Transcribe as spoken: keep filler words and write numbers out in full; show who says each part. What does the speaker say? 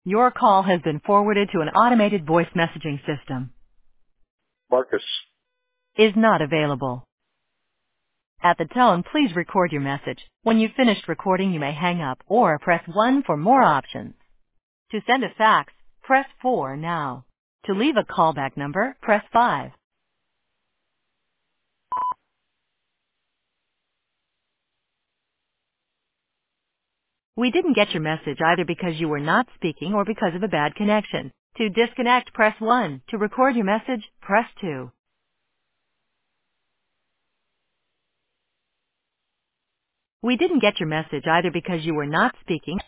Speaker 1: Your call has been forwarded to an automated voice messaging system.
Speaker 2: Marcus.
Speaker 1: Is not available. At the tone, please record your message. When you've finished recording, you may hang up or press one for more options. To send a fax, press four now. To leave a callback number, press five. We didn't get your message either because you were not speaking or because of a bad connection. To disconnect, press one. To record your message, press two. We didn't get your message either because you were not speaking